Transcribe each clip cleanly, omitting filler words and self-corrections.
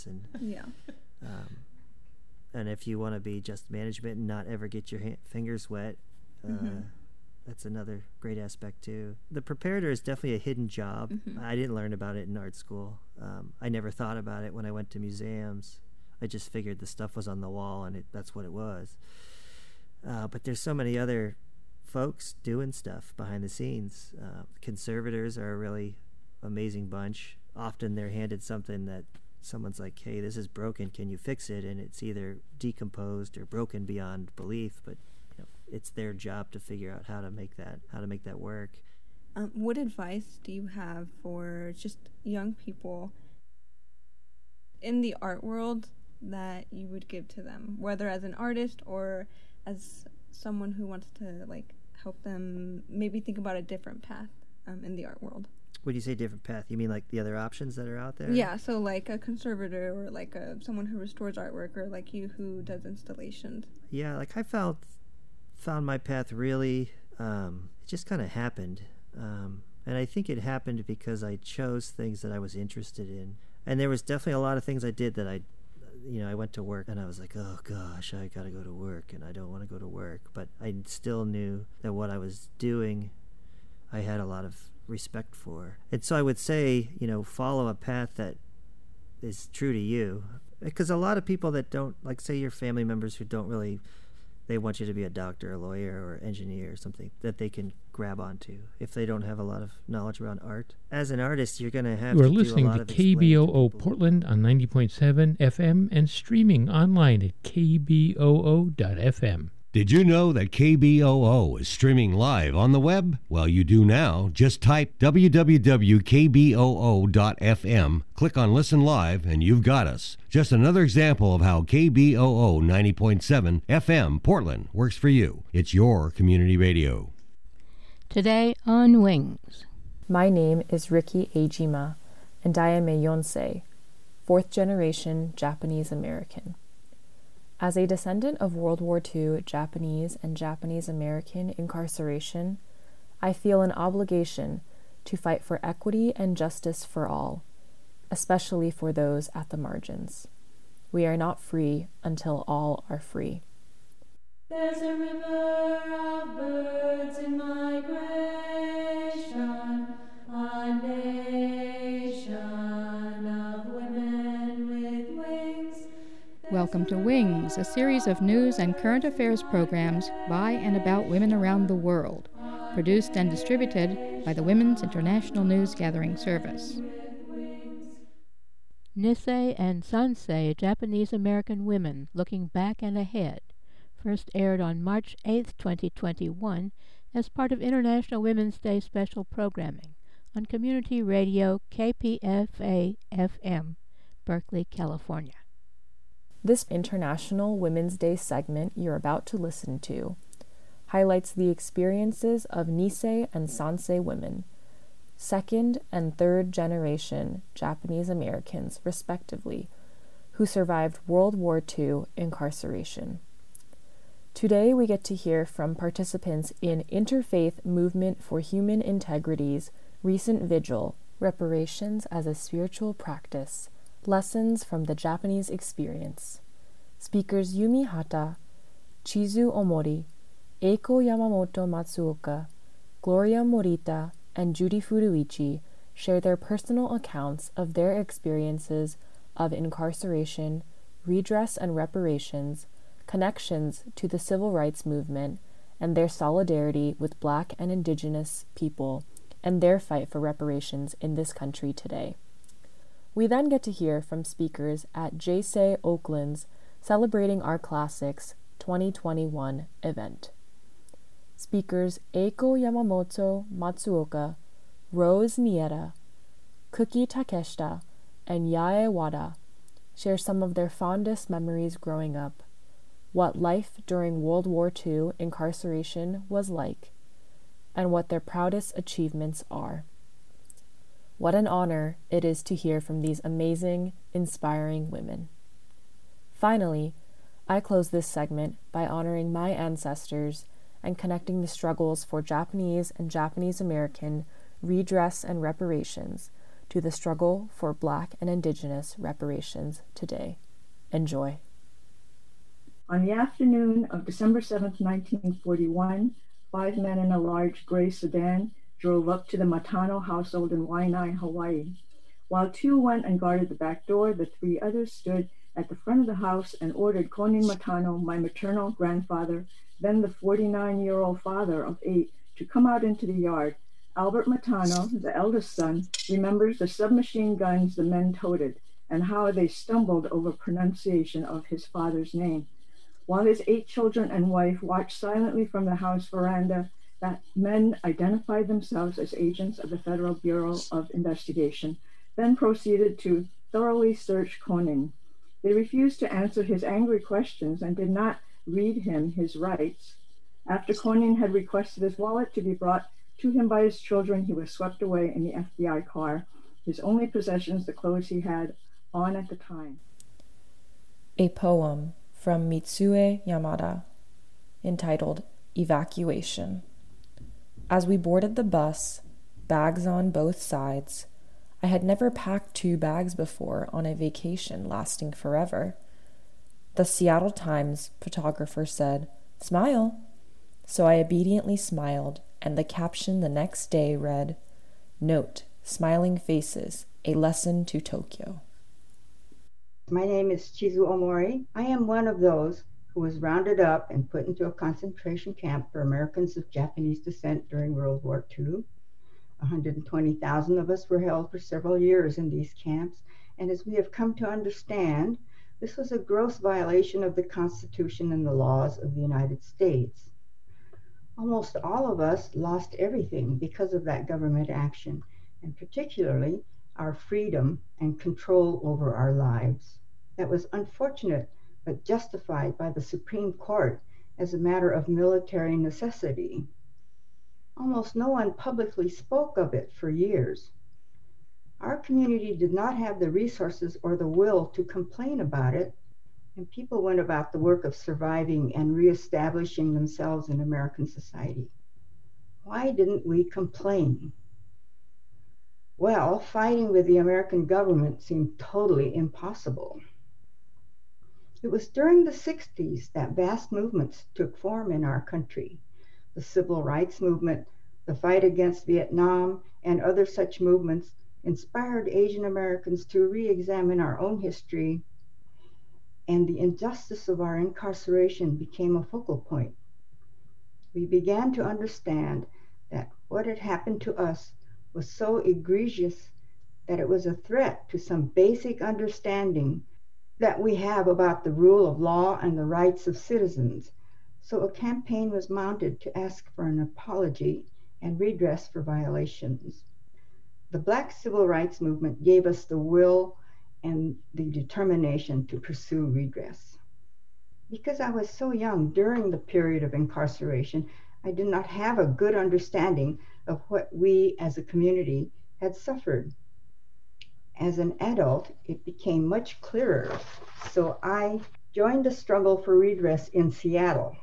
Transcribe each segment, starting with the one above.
science, and Yeah. And if you want to be just management and not ever get your fingers wet, that's another great aspect too. The preparator is definitely a hidden job. I didn't learn about it in art school. I never thought about it when I went to museums. I just figured the stuff was on the wall and that's what it was. But there's so many other folks doing stuff behind the scenes. Conservators are a really amazing bunch. Often they're handed something that someone's like, hey, this is broken, can you fix it? And it's either decomposed or broken beyond belief, but it's their job to figure out how to make that work. What advice do you have for just young people in the art world that you would give to them, whether as an artist or as someone who wants to help them maybe think about a different path in the art world? When you say different path, you mean like the other options that are out there? Yeah, so like a conservator or like someone who restores artwork, or like you who does installations. Yeah, like I found my path really, it just kind of happened. And I think it happened because I chose things that I was interested in. And there was definitely a lot of things I did that I went to work and I was like, oh gosh, I got to go to work and I don't want to go to work. But I still knew that what I was doing, I had a lot of respect for. And so I would say, follow a path that is true to you. Because a lot of people that don't, like say your family members who don't really, they want you to be a doctor, a lawyer, or engineer or something that they can grab onto if they don't have a lot of knowledge around art. As an artist, you're going to have to do a lot of explaining. You are listening to KBOO Portland on 90.7 FM and streaming online at kboo.fm. Did you know that KBOO is streaming live on the web? Well, you do now. Just type www.kboo.fm, click on Listen Live, and you've got us. Just another example of how KBOO 90.7 FM Portland works for you. It's your community radio. Today on Wings. My name is Riki Ejima, and I am a Yonsei, fourth-generation Japanese American. As a descendant of World War II Japanese and Japanese American incarceration, I feel an obligation to fight for equity and justice for all, especially for those at the margins. We are not free until all are free. There's a river of birds in migration, a nation of women with wings. Welcome to Wings, a series of news and current affairs programs by and about women around the world, produced and distributed by the Women's International News Gathering Service. Nisei and Sansei, Japanese American Women, Looking Back and Ahead, first aired on March 8, 2021, as part of International Women's Day special programming on Community Radio KPFA-FM, Berkeley, California. This International Women's Day segment you're about to listen to highlights the experiences of Nisei and Sansei women, second and third generation Japanese Americans, respectively, who survived World War II incarceration. Today we get to hear from participants in Interfaith Movement for Human Integrity's recent vigil, Reparations as a Spiritual Practice, Lessons from the Japanese Experience. Speakers Yumi Hata, Chizu Omori, Eiko Yamamoto Matsuoka, Gloria Morita, and Judy Furuichi share their personal accounts of their experiences of incarceration, redress and reparations, connections to the civil rights movement, and their solidarity with Black and Indigenous people and their fight for reparations in this country today. We then get to hear from speakers at JSEI Oakland's Celebrating Our Classics 2021 event. Speakers Eiko Yamamoto Matsuoka, Rose Mieta, Kuki Takeshita, and Yae Wada share some of their fondest memories growing up, what life during World War II incarceration was like, and what their proudest achievements are. What an honor it is to hear from these amazing, inspiring women. Finally, I close this segment by honoring my ancestors and connecting the struggles for Japanese and Japanese American redress and reparations to the struggle for Black and Indigenous reparations today. Enjoy. On the afternoon of December 7th, 1941, 5 men in a large gray sedan drove up to the Matano household in Waianae, Hawaii. While 2 went and guarded the back door, the 3 others stood at the front of the house and ordered Konin Matano, my maternal grandfather, then the 49-year-old father of 8, to come out into the yard. Albert Matano, the eldest son, remembers the submachine guns the men toted and how they stumbled over pronunciation of his father's name. While his 8 children and wife watched silently from the house veranda, the men identified themselves as agents of the Federal Bureau of Investigation, then proceeded to thoroughly search Konin. They refused to answer his angry questions and did not read him his rights. After Konin had requested his wallet to be brought to him by his children, he was swept away in the FBI car, his only possessions the clothes he had on at the time. A poem from Mitsue Yamada, entitled Evacuation. As we boarded the bus, bags on both sides, I had never packed 2 bags before on a vacation lasting forever. The Seattle Times photographer said, "Smile." So I obediently smiled, and the caption the next day read, "Note, smiling faces, a lesson to Tokyo." My name is Chizu Omori. I am one of those who was rounded up and put into a concentration camp for Americans of Japanese descent during World War II. 120,000 of us were held for several years in these camps, and as we have come to understand, this was a gross violation of the Constitution and the laws of the United States. Almost all of us lost everything because of that government action, and particularly our freedom and control over our lives. That was unfortunate, but justified by the Supreme Court as a matter of military necessity. Almost no one publicly spoke of it for years. Our community did not have the resources or the will to complain about it, and people went about the work of surviving and reestablishing themselves in American society. Why didn't we complain? Well, fighting with the American government seemed totally impossible. It was during the 60s that vast movements took form in our country. The Civil Rights Movement, the fight against Vietnam, and other such movements inspired Asian Americans to re-examine our own history, and the injustice of our incarceration became a focal point. We began to understand that what had happened to us was so egregious that it was a threat to some basic understanding that we have about the rule of law and the rights of citizens. So a campaign was mounted to ask for an apology and redress for violations. The Black Civil Rights Movement gave us the will and the determination to pursue redress. Because I was so young during the period of incarceration, I did not have a good understanding of what we as a community had suffered. As an adult, it became much clearer, so I joined the struggle for redress in Seattle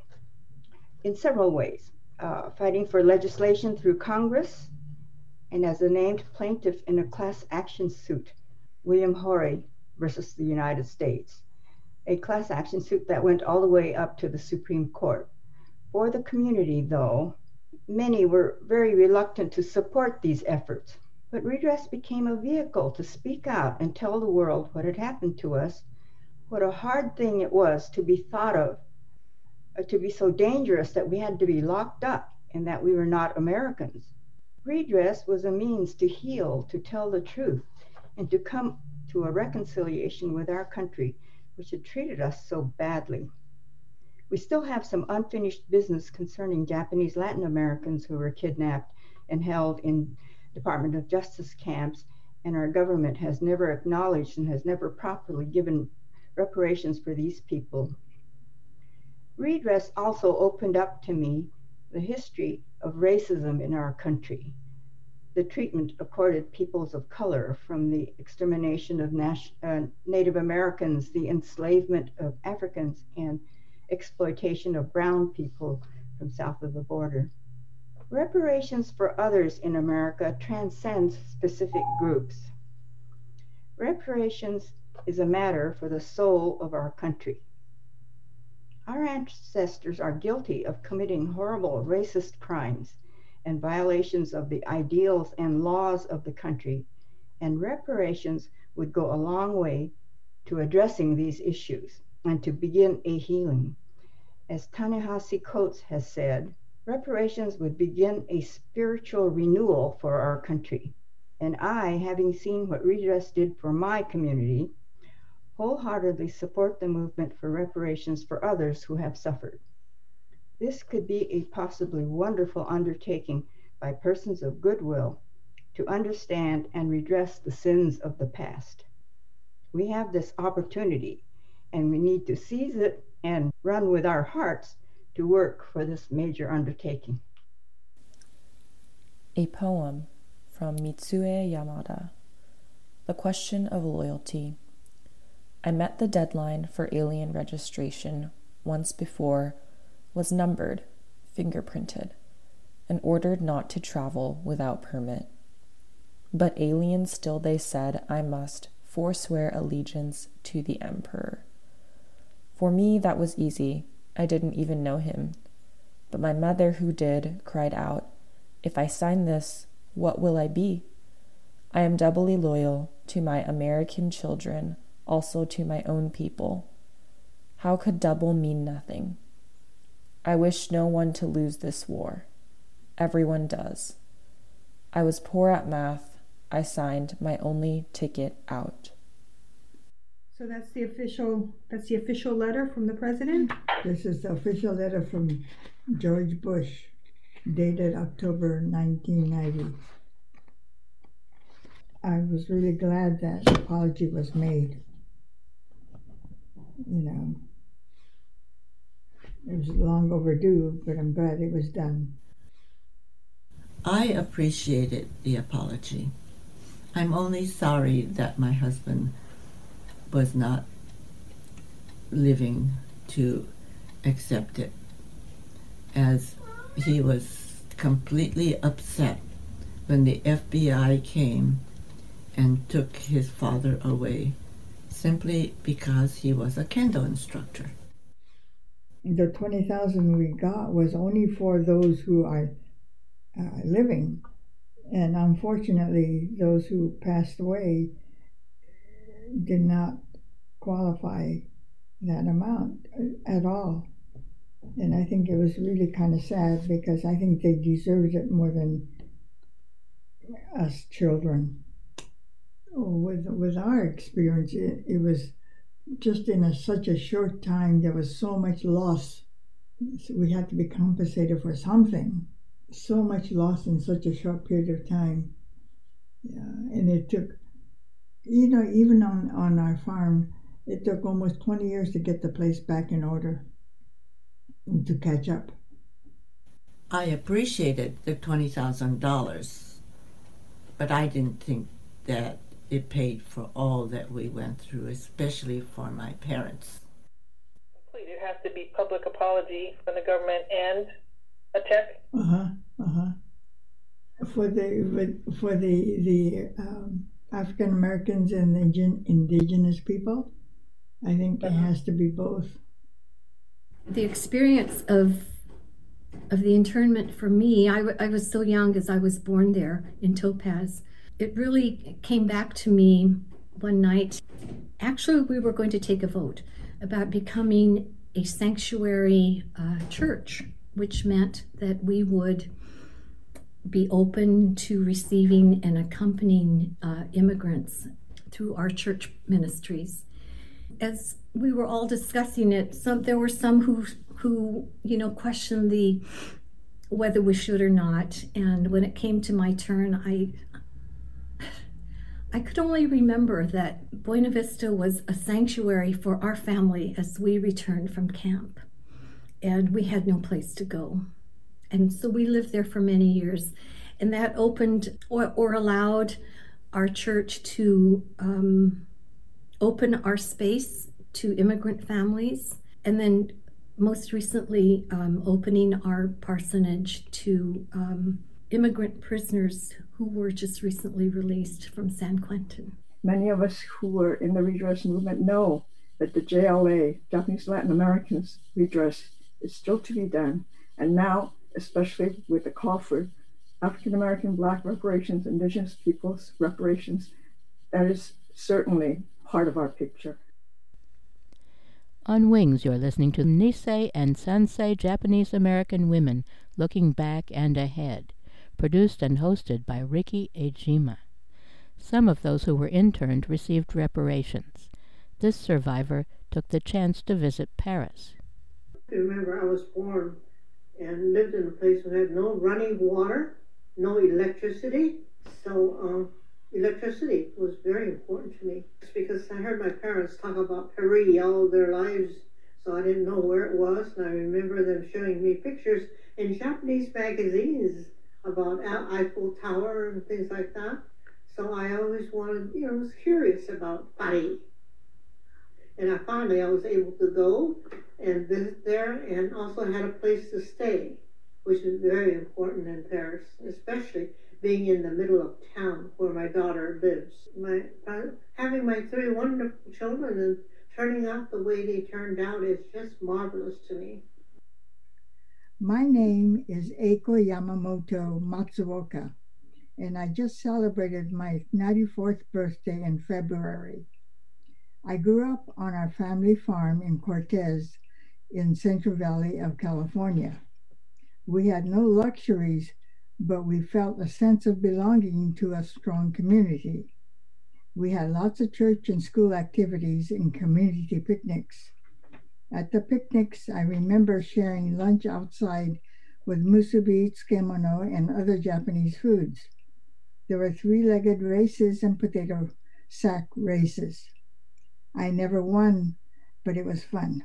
in several ways, fighting for legislation through Congress, and as a named plaintiff in a class action suit, William Horry versus the United States, a class action suit that went all the way up to the Supreme Court. For the community, though, many were very reluctant to support these efforts, but redress became a vehicle to speak out and tell the world what had happened to us, what a hard thing it was to be thought of, to be so dangerous that we had to be locked up and that we were not Americans. Redress was a means to heal, to tell the truth, and to come to a reconciliation with our country, which had treated us so badly. We still have some unfinished business concerning Japanese Latin Americans who were kidnapped and held in Department of Justice camps, and our government has never acknowledged and has never properly given reparations for these people. Redress also opened up to me the history of racism in our country, the treatment accorded peoples of color, from the extermination of Native Americans, the enslavement of Africans, and exploitation of brown people from south of the border. Reparations for others in America transcends specific groups. Reparations is a matter for the soul of our country. Our ancestors are guilty of committing horrible racist crimes and violations of the ideals and laws of the country, and reparations would go a long way to addressing these issues and to begin a healing. As Ta-Nehisi Coates has said, reparations would begin a spiritual renewal for our country. And I, having seen what redress did for my community, wholeheartedly support the movement for reparations for others who have suffered. This could be a possibly wonderful undertaking by persons of goodwill to understand and redress the sins of the past. We have this opportunity, and we need to seize it and run with our hearts to work for this major undertaking. A poem from Mitsue Yamada. The Question of Loyalty. I met the deadline for alien registration once before, was numbered, fingerprinted, and ordered not to travel without permit. But alien still they said I must forswear allegiance to the emperor. For me that was easy, I didn't even know him. But my mother who did cried out, if I sign this, what will I be? I am doubly loyal to my American children, also to my own people. How could double mean nothing? I wish no one to lose this war. Everyone does. I was poor at math. I signed my only ticket out. So that's the official letter from the president? This is the official letter from George Bush, dated October 1990. I was really glad that the apology was made. You know, it was long overdue, but I'm glad it was done. I appreciated the apology. I'm only sorry that my husband was not living to accept it, as he was completely upset when the FBI came and took his father away simply because he was a kendo instructor. The $20,000 we got was only for those who are living, and unfortunately those who passed away did not qualify that amount at all. And I think it was really kind of sad, because I think they deserved it more than us children. With our experience, it was just in such a short time, there was so much loss. So we had to be compensated for something. So much loss in such a short period of time. Yeah, and it took, even on our farm, it took almost 20 years to get the place back in order and to catch up. I appreciated the $20,000, but I didn't think that it paid for all that we went through, especially for my parents. It has to be public apology from the government and a check. For the African Americans and the indigenous people, I think it has to be both. The experience of the internment for me, I was so young, as I was born there in Topaz. It really came back to me one night. Actually, we were going to take a vote about becoming a sanctuary church, which meant that we would be open to receiving and accompanying immigrants through our church ministries. As we were all discussing it, there were some who questioned whether we should or not. And when it came to my turn, I could only remember that Buena Vista was a sanctuary for our family as we returned from camp, and we had no place to go. And so we lived there for many years, and that opened or allowed our church to open our space to immigrant families, and then most recently opening our parsonage to immigrant prisoners who were just recently released from San Quentin. Many of us who were in the redress movement know that the JLA, Japanese Latin Americans redress, is still to be done. And now, especially with the call for African American, Black reparations, Indigenous peoples reparations, that is certainly part of our picture. On Wings, you're listening to Nisei and Sansei Japanese American Women Looking Back and Ahead, produced and hosted by Ricky Ejima. Some of those who were interned received reparations. This survivor took the chance to visit Paris. I remember I was born and lived in a place that had no running water, no electricity. So electricity was very important to me. It's because I heard my parents talk about Paris all their lives, so I didn't know where it was. And I remember them showing me pictures in Japanese magazines about Eiffel Tower and things like that. So I always wanted, was curious about Paris. And I was able to go and visit there, and also had a place to stay, which is very important in Paris, especially being in the middle of town where my daughter lives. Having my 3 wonderful children and turning out the way they turned out is just marvelous to me. My name is Eiko Yamamoto Matsuoka, and I just celebrated my 94th birthday in February. I grew up on our family farm in Cortez in Central Valley of California. We had no luxuries, but we felt a sense of belonging to a strong community. We had lots of church and school activities and community picnics. At the picnics, I remember sharing lunch outside with musubi, tsukemono, and other Japanese foods. There were 3-legged races and potato sack races. I never won, but it was fun.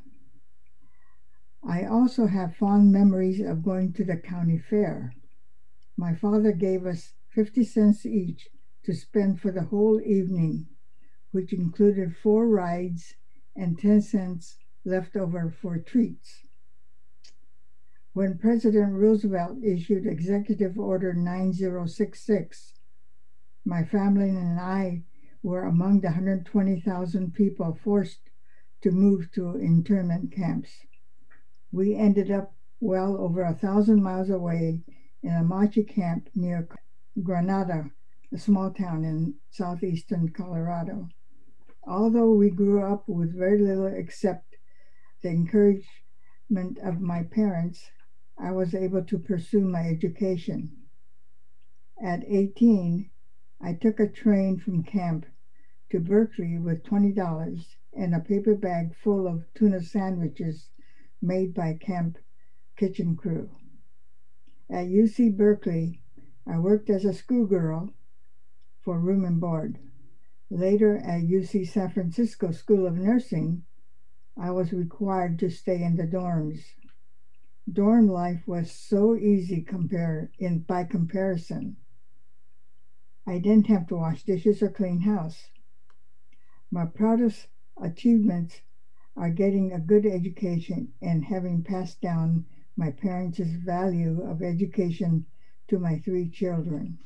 I also have fond memories of going to the county fair. My father gave us 50 cents each to spend for the whole evening, which included 4 rides and 10 cents left over for treats. When President Roosevelt issued Executive Order 9066, my family and I were among the 120,000 people forced to move to internment camps. We ended up well over 1,000 miles away in a Machi camp near Granada, a small town in southeastern Colorado. Although we grew up with very little except the encouragement of my parents, I was able to pursue my education. At 18, I took a train from camp to Berkeley with $20 and a paper bag full of tuna sandwiches made by camp kitchen crew. At UC Berkeley, I worked as a schoolgirl for room and board. Later at UC San Francisco School of Nursing, I was required to stay in the dorms. Dorm life was so easy by comparison. I didn't have to wash dishes or clean house. My proudest achievements are getting a good education and having passed down my parents' value of education to my 3 children.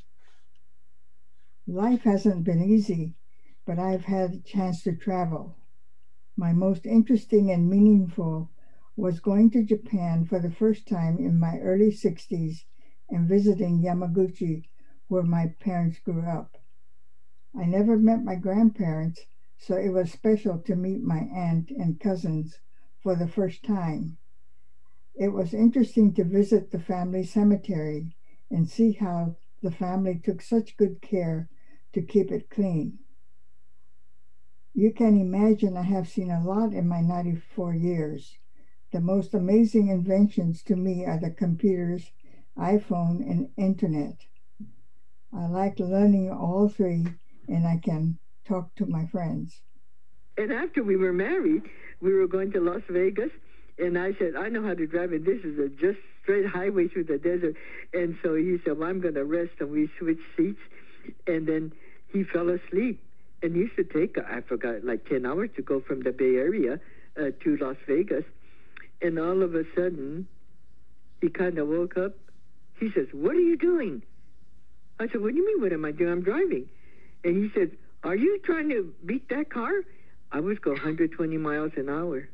Life hasn't been easy, but I've had a chance to travel. My most interesting and meaningful was going to Japan for the first time in my early 60s and visiting Yamaguchi, where my parents grew up. I never met my grandparents, so it was special to meet my aunt and cousins for the first time. It was interesting to visit the family cemetery and see how the family took such good care to keep it clean. You can imagine I have seen a lot in my 94 years. The most amazing inventions to me are the computers, iPhone, and internet. I like learning all 3, and I can talk to my friends. And after we were married, we were going to Las Vegas, and I said, I know how to drive, and this is a just straight highway through the desert. And so he said, well, I'm going to rest, and we switched seats, and then he fell asleep. And it used to take, I forgot, like 10 hours to go from the Bay Area to Las Vegas. And all of a sudden, he kind of woke up. He says, what are you doing? I said, what do you mean, what am I doing? I'm driving. And he said, are you trying to beat that car? I was going 120 miles an hour.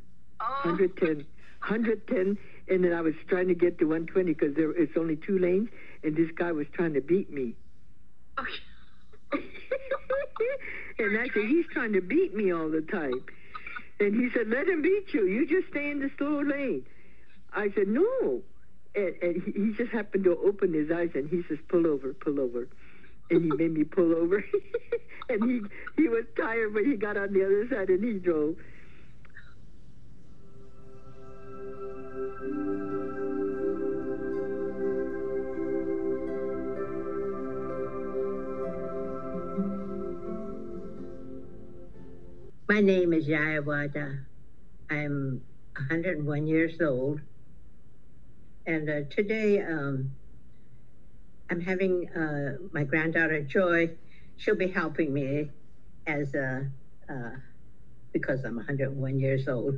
110, and then I was trying to get to 120 because it's only 2 lanes, and this guy was trying to beat me. And I said, he's trying to beat me all the time. And he said, let him beat you. You just stay in the slow lane. I said, no. And he just happened to open his eyes, and he says, pull over, pull over. And he made me pull over. And he was tired, but he got on the other side, and he drove. My name is Yayawada. I'm 101 years old. And today I'm having my granddaughter Joy. She'll be helping me as because I'm 101 years old.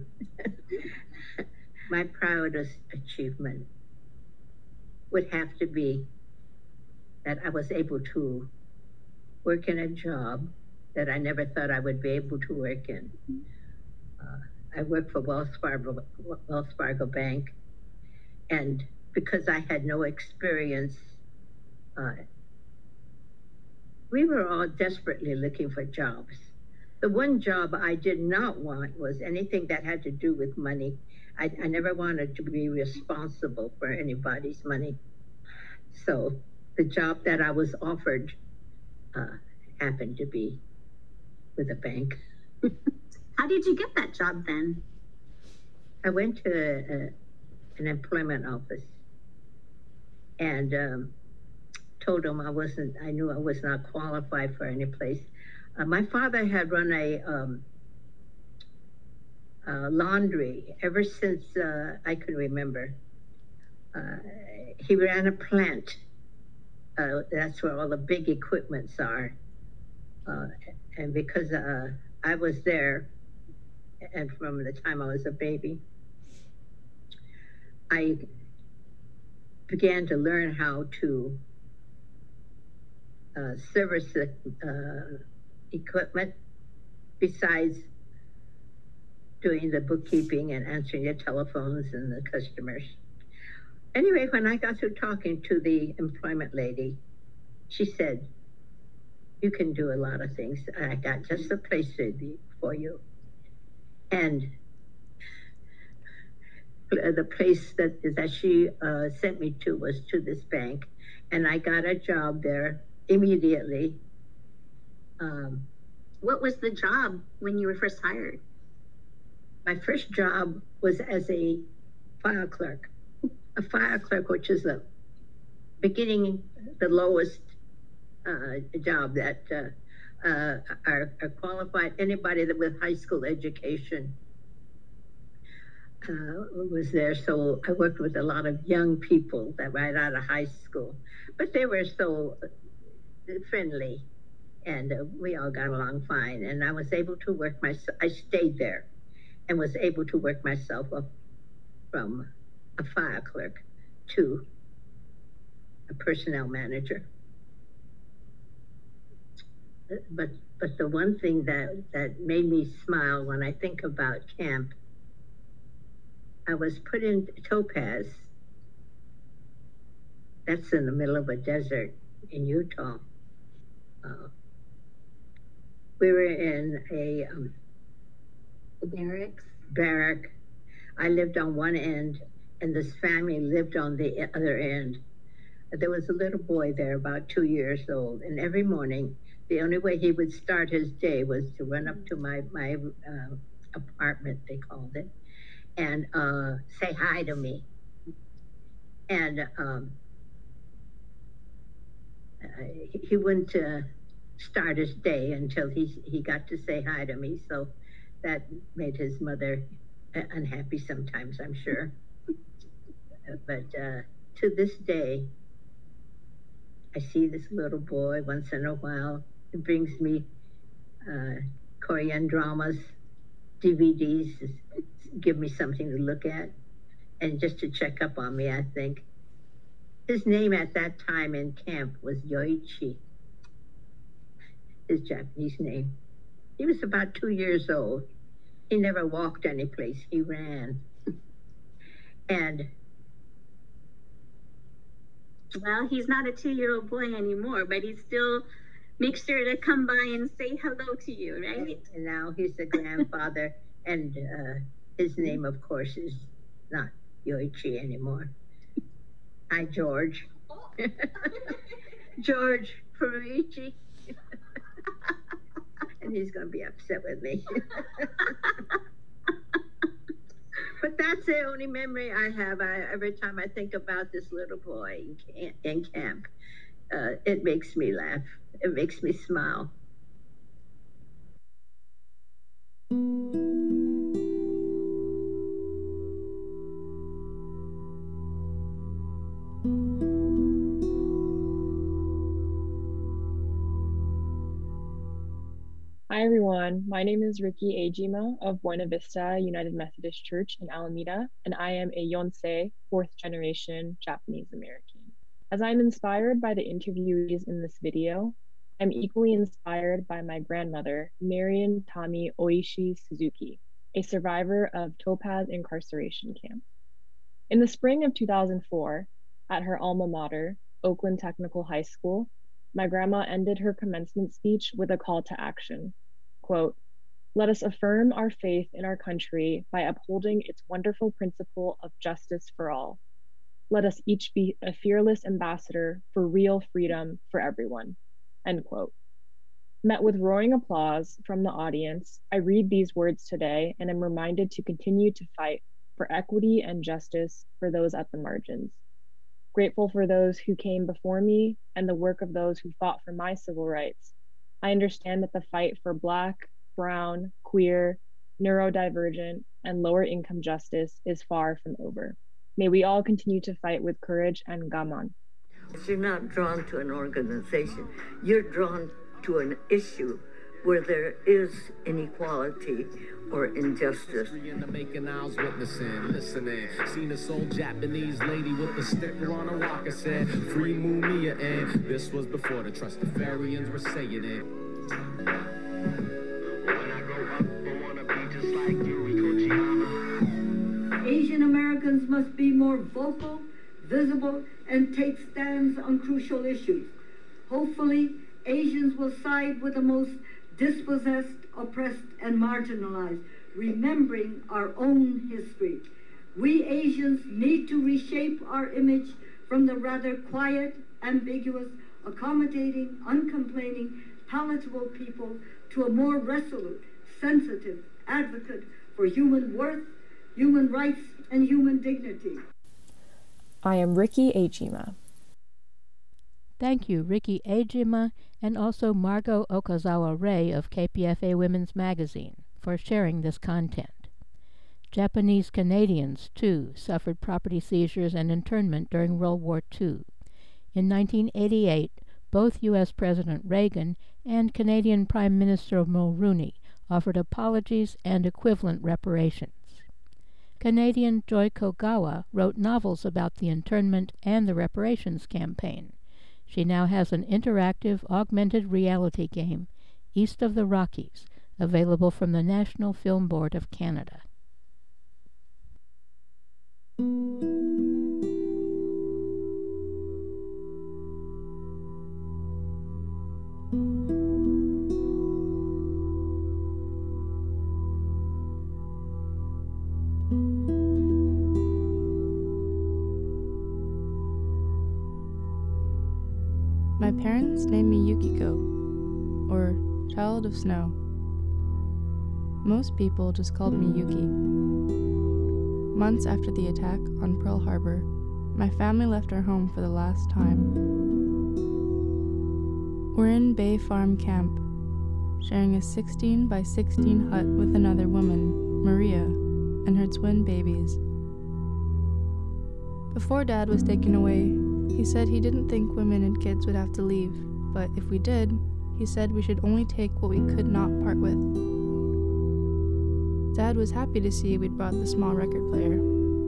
My proudest achievement would have to be that I was able to work in a job that I never thought I would be able to work in. I worked for Wells Fargo Bank, and because I had no experience, we were all desperately looking for jobs. The one job I did not want was anything that had to do with money. I never wanted to be responsible for anybody's money. So the job that I was offered happened to be with a bank. How did you get that job then? I went to an employment office and told them I knew I was not qualified for any place. My father had run a laundry ever since I can remember. He ran a plant. That's where all the big equipments are. And because I was there, and from the time I was a baby, I began to learn how to service the equipment besides doing the bookkeeping and answering the telephones and the customers. Anyway, when I got through talking to the employment lady, she said, you can do a lot of things. I got just the place for you. And the place that she sent me to was to this bank. And I got a job there immediately. What was the job when you were first hired? My first job was as a file clerk. A file clerk, which is the lowest job that are qualified. Anybody that with high school education was there. So I worked with a lot of young people that right out of high school, but they were so friendly, and we all got along fine. And I was able to work myself. I stayed there, and was able to work myself up from a file clerk to a personnel manager. But the one thing that made me smile when I think about camp, I was put in Topaz. That's in the middle of a desert in Utah. We were in a barrack. I lived on one end, and this family lived on the other end. There was a little boy there, about 2 years old, and every morning, the only way he would start his day was to run up to my apartment, they called it, and say hi to me. And he wouldn't start his day until he got to say hi to me. So that made his mother unhappy sometimes, I'm sure. But to this day, I see this little boy once in a while. He brings me Korean dramas, DVDs, give me something to look at, and just to check up on me, I think. His name at that time in camp was Yoichi. his Japanese name. He was about 2 years old. He never walked any place, he ran. And well, he's not a 2-year-old boy anymore, but he still makes sure to come by and say hello to you, right? And now he's a grandfather, and his name, of course, is not Yoichi anymore. Hi, George. George Furuichi. And he's going to be upset with me. But that's the only memory I have. Every time I think about this little boy in camp, it makes me laugh. It makes me smile. Hi everyone, my name is Ricky Ejima of Buena Vista United Methodist Church in Alameda, and I am a Yonsei, 4th generation Japanese American. As I'm inspired by the interviewees in this video, I'm equally inspired by my grandmother, Marion Tami Oishi Suzuki, a survivor of Topaz incarceration camp. In the spring of 2004, at her alma mater, Oakland Technical High School, my grandma ended her commencement speech with a call to action. Quote, "Let us affirm our faith in our country by upholding its wonderful principle of justice for all. Let us each be a fearless ambassador for real freedom for everyone." End quote. Met with roaring applause from the audience, I read these words today and am reminded to continue to fight for equity and justice for those at the margins. Grateful for those who came before me and the work of those who fought for my civil rights. I understand that the fight for Black, brown, queer, neurodivergent, and lower income justice is far from over. May we all continue to fight with courage and gaman. You're not drawn to an organization. You're drawn to an issue where there is inequality or injustice. In the making, I was witnessing, listening. Seen this old Japanese lady with a sticker on her walker said, "Free Mumia," and this was before the Trustafarians were saying it. When I grow up, I wanna be just like Yuriko Chihama. Asian Americans must be more vocal, visible, and take stands on crucial issues. Hopefully, Asians will side with the most dispossessed, oppressed, and marginalized, remembering our own history. We Asians need to reshape our image from the rather quiet, ambiguous, accommodating, uncomplaining, palatable people to a more resolute, sensitive advocate for human worth, human rights, and human dignity. I am Ricky Ejima. Thank you, Ricky Ejima, and also Margot Okazawa-Ray of KPFA Women's Magazine for sharing this content. Japanese Canadians, too, suffered property seizures and internment during World War II. In 1988, both U.S. President Reagan and Canadian Prime Minister Mulroney offered apologies and equivalent reparations. Canadian Joy Kogawa wrote novels about the internment and the reparations campaign. She now has an interactive augmented reality game, East of the Rockies, available from the National Film Board of Canada. My parents named me Yukiko, or Child of Snow. Most people just called me Yuki. Months after the attack on Pearl Harbor, my family left our home for the last time. We're in Bay Farm Camp, sharing a 16 by 16 hut with another woman, Maria, and her twin babies. Before Dad was taken away, he said he didn't think women and kids would have to leave, but if we did, he said we should only take what we could not part with. Dad was happy to see we'd brought the small record player.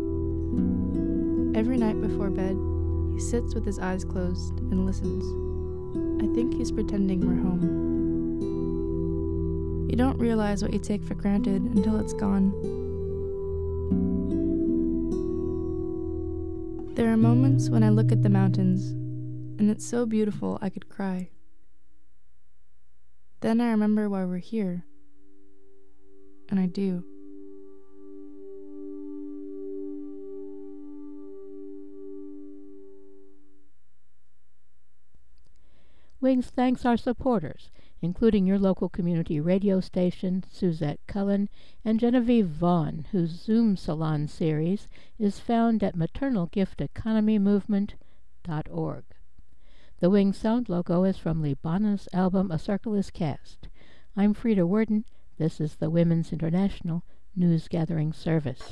Every night before bed, he sits with his eyes closed and listens. I think he's pretending we're home. You don't realize what you take for granted until it's gone. There are moments when I look at the mountains, and it's so beautiful I could cry. Then I remember why we're here, and I do. Wings thanks our supporters, including your local community radio station, Suzette Cullen, and Genevieve Vaughn, whose Zoom Salon series is found at maternalgifteconomymovement.org. The Wings sound logo is from Libana's album A Circle is Cast. I'm Frida Worden. This is the Women's International News Gathering Service.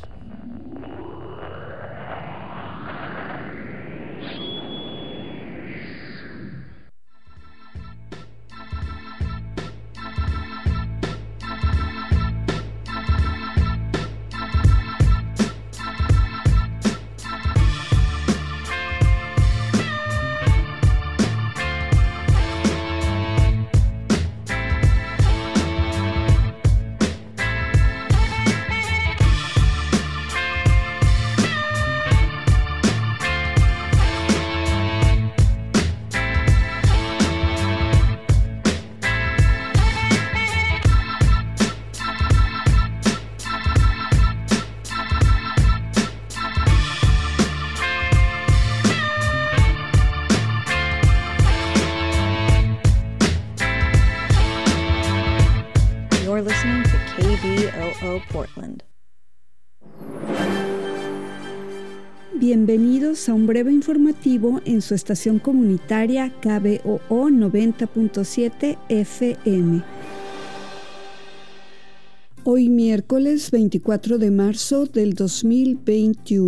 You're listening to KBOO Portland. Bienvenidos a un breve informativo en su estación comunitaria KBOO 90.7 FM. Hoy miércoles 24 de marzo del 2021.